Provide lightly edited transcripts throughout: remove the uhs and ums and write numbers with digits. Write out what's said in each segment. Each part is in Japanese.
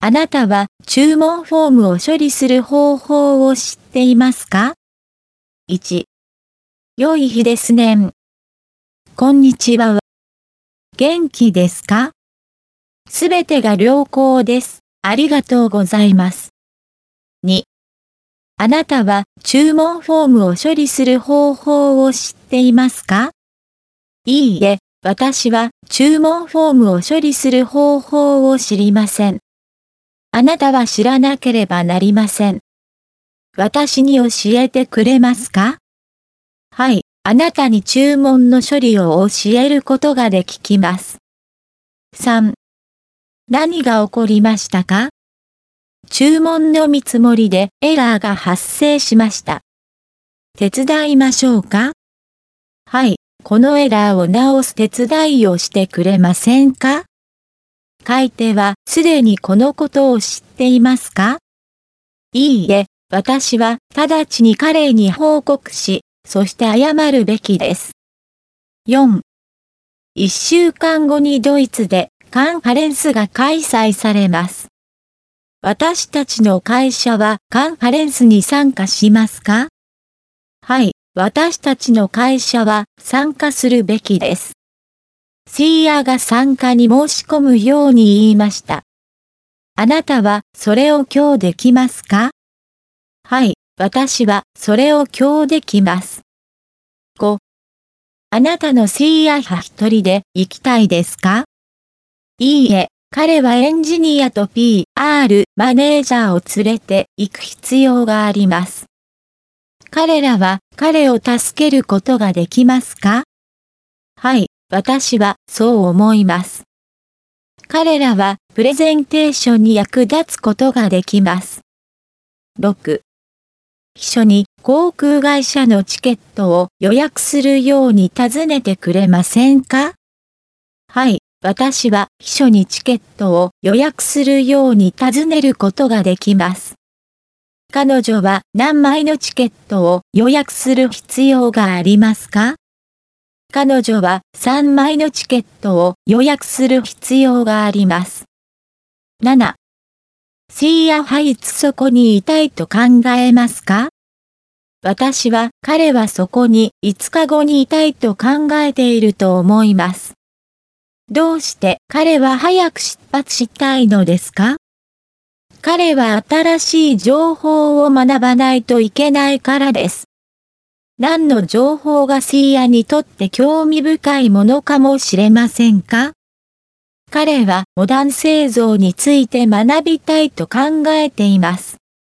あなたは注文フォームを処理する方法を知っていますか？ 1、良い日ですね。こんにちは。元気ですか？すべてが良好です。ありがとうございます。2、あなたは注文フォームを処理する方法を知っていますか？いいえ、私は注文フォームを処理する方法を知りません。あなたは知らなければなりません。私に教えてくれますか？はい、あなたに注文の処理を教えることができます。3、何が起こりましたか？注文の見積もりでエラーが発生しました。手伝いましょうか？はい、このエラーを直す手伝いをしてくれませんか？買い手はすでにこのことを知っていますか？いいえ、私は直ちに彼に報告し、そして謝るべきです。4、1週間後にドイツでカンファレンスが開催されます。私たちの会社はカンファレンスに参加しますか？はい、私たちの会社は参加するべきです。シーアが参加に申し込むように言いました。あなたはそれを今日できますか？はい、私はそれを今日できます。5、あなたのシーアは一人で行きたいですか？いいえ、彼はエンジニアと PR マネージャーを連れて行く必要があります。彼らは彼を助けることができますか？はい、私はそう思います。彼らはプレゼンテーションに役立つことができます。6、秘書に航空会社のチケットを予約するように尋ねてくれませんか？はい、私は秘書にチケットを予約するように尋ねることができます。彼女は何枚のチケットを予約する必要がありますか？彼女は3枚のチケットを予約する必要があります。7、シーアハイツそこにいたいと考えますか？私は彼はそこに5日後にいたいと考えていると思います。どうして彼は早く出発したいのですか？彼は新しい情報を学ばないといけないからです。何の情報がシーアにとって興味深いものかもしれませんか？彼はモダン製造について学びたいと考えています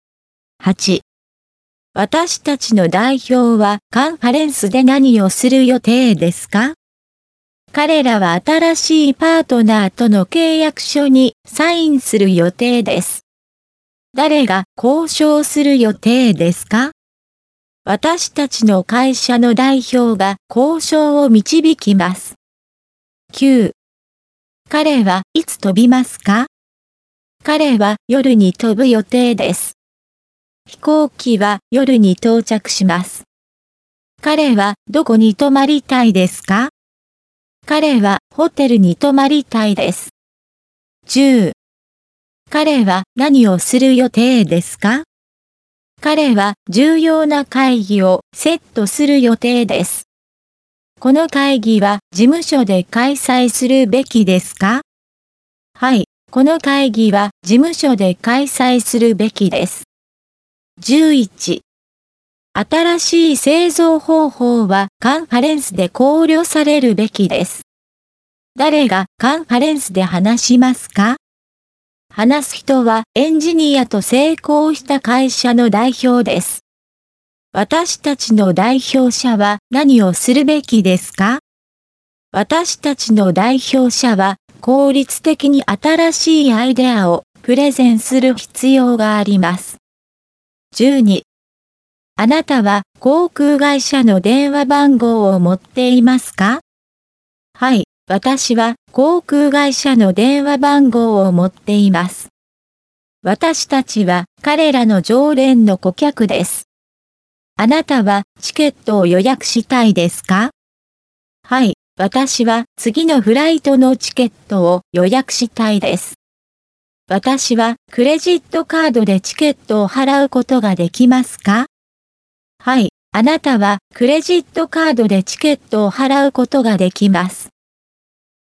。8、私たちの代表はカンファレンスで何をする予定ですか？彼らは新しいパートナーとの契約書にサインする予定です。誰が交渉する予定ですか？私たちの会社の代表が交渉を導きます。9、彼はいつ飛びますか？彼は夜に飛ぶ予定です。飛行機は夜に到着します。彼はどこに泊まりたいですか？彼はホテルに泊まりたいです。10、彼は何をする予定ですか？彼は重要な会議をセットする予定です。この会議は事務所で開催するべきですか？はい、この会議は事務所で開催するべきです。11、新しい製造方法はカンファレンスで考慮されるべきです。誰がカンファレンスで話しますか？話す人はエンジニアと成功した会社の代表です。私たちの代表者は何をするべきですか？私たちの代表者は効率的に新しいアイデアをプレゼンする必要があります。12、あなたは航空会社の電話番号を持っていますか？はい、私は航空会社の電話番号を持っています。私たちは彼らの常連の顧客です。あなたはチケットを予約したいですか？はい、私は次のフライトのチケットを予約したいです。 私はクレジットカードでチケットを払うことができますか？はい、あなたはクレジットカードでチケットを払うことができます。